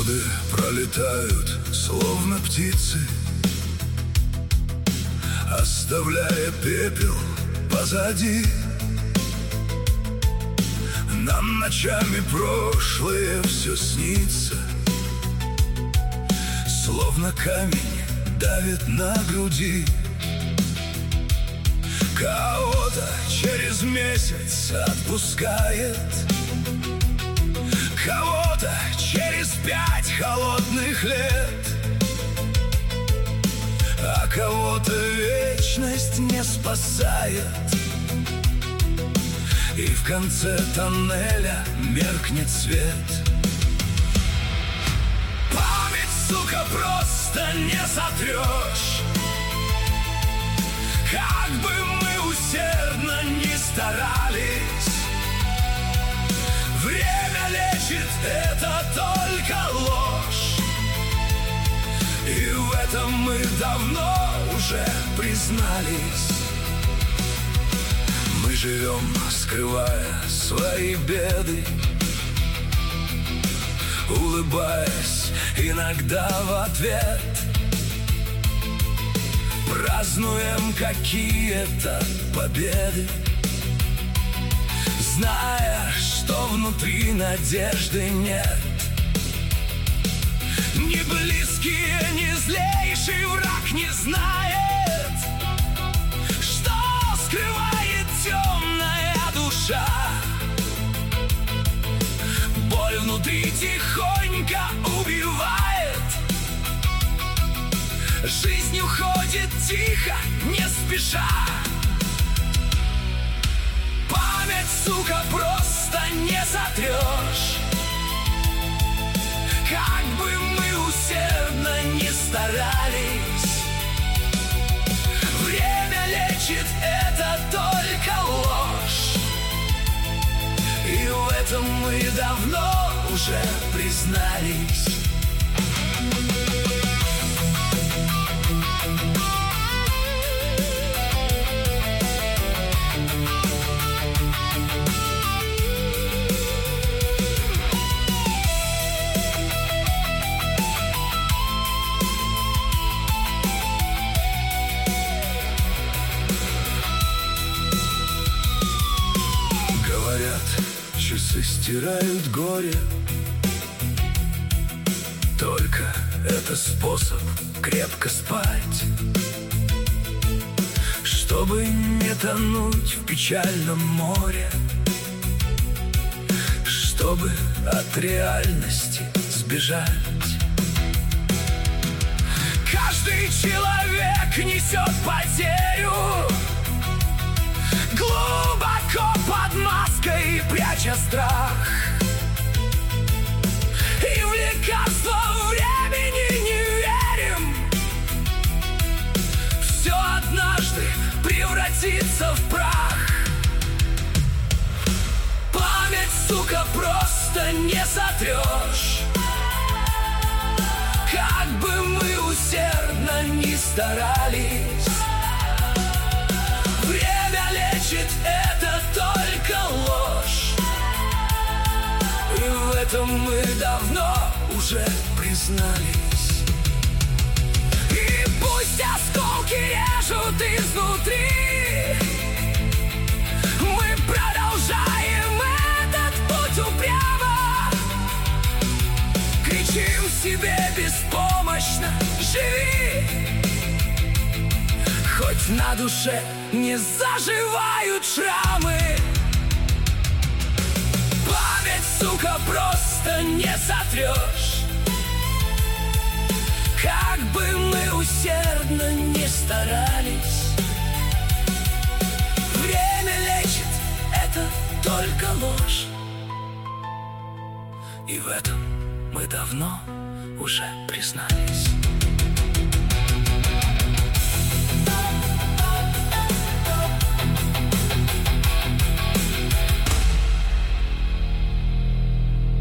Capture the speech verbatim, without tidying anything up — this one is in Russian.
Годы пролетают, словно птицы, оставляя пепел позади. Нам ночами прошлое все снится, словно камень давит на груди. Кого-то через месяц отпускает, кого-то через пять холодных лет, а кого-то вечность не спасает, и в конце тоннеля меркнет свет. Память, сука, просто не сотрешь. Как бы мы усердно ни старались, время лечит, это только ложь. И в этом мы давно уже признались. Мы живем, скрывая свои беды, улыбаясь иногда в ответ. Празднуем какие-то победы, зная, что внутри надежды нет. Ни близкие, ни злейший враг не знает, что скрывает темная душа. Боль внутри тихонько убивает, жизнь уходит тихо, не спеша. Память, сука, просто не сотрешь. Как бы мы усердно ни старались, время лечит, это только ложь. И в этом мы давно уже признались. Часы стирают горе, только это способ крепко спать, чтобы не тонуть в печальном море, чтобы от реальности сбежать. Каждый человек несет потерю, глубоко под маской пряча страх. И в лекарство времени не верим, все однажды превратится в прах. Память, сука, просто не сотрешь. Как бы мы усердно ни старались, время лечит, это только ложь. И в этом мы давно уже признались. И пусть осколки режут изнутри, мы продолжаем этот путь упрямо. Кричим себе беспомощно: живи! Хоть на душе не заживают шрамы. Память, сука, просто не сотрешь. Как бы мы усердно ни старались, время лечит, это только ложь. И в этом мы давно уже признались.